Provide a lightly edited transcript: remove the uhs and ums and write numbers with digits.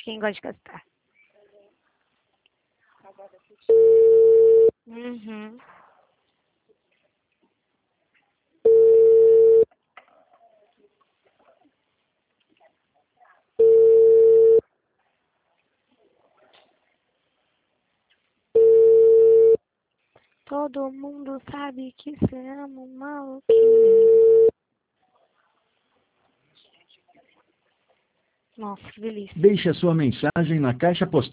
quem gosta de gastar. Uhum. Todo mundo sabe que você ama um maluquinho. Nossa, que delícia. Deixe a sua mensagem na caixa postal.